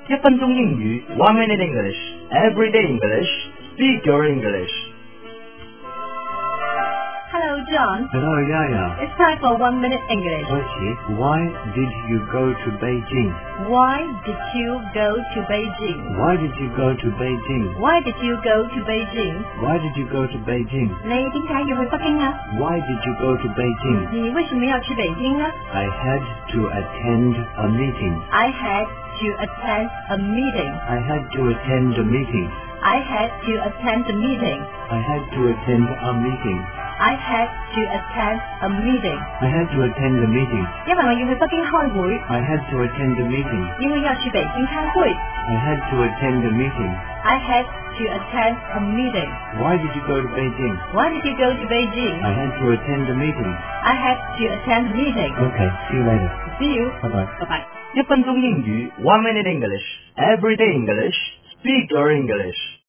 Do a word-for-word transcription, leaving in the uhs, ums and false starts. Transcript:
一分钟英语 one minute English Everyday English Speak your English Hello, John. Hello, Yaya. It's time for one minute English. Okay, why did you go to Beijing? Why did you go to Beijing? Why did you go to Beijing? Why did you go to Beijing? Why did you go to Beijing? 你點解要去北京啊？ Why did you go to Beijing? 你為什麼要去北京呢？ I had to attend a meeting. I had to attend a meeting. I had to attend a meeting. I had to attend a meeting. I had to attend a meeting. I had to attend a meeting. I had to attend a meeting. 因為我要去北京開會， I had to attend a meeting. 因為要去北京開會。 I had to attend a meeting. I had to attend a meeting. Why did you go to Beijing? Why did you go to Beijing? I had to attend a meeting. I had to attend a meeting. Okay, see you later. See you. Bye bye. Bye bye. 一分钟英语 one minute English Everyday English Speak your English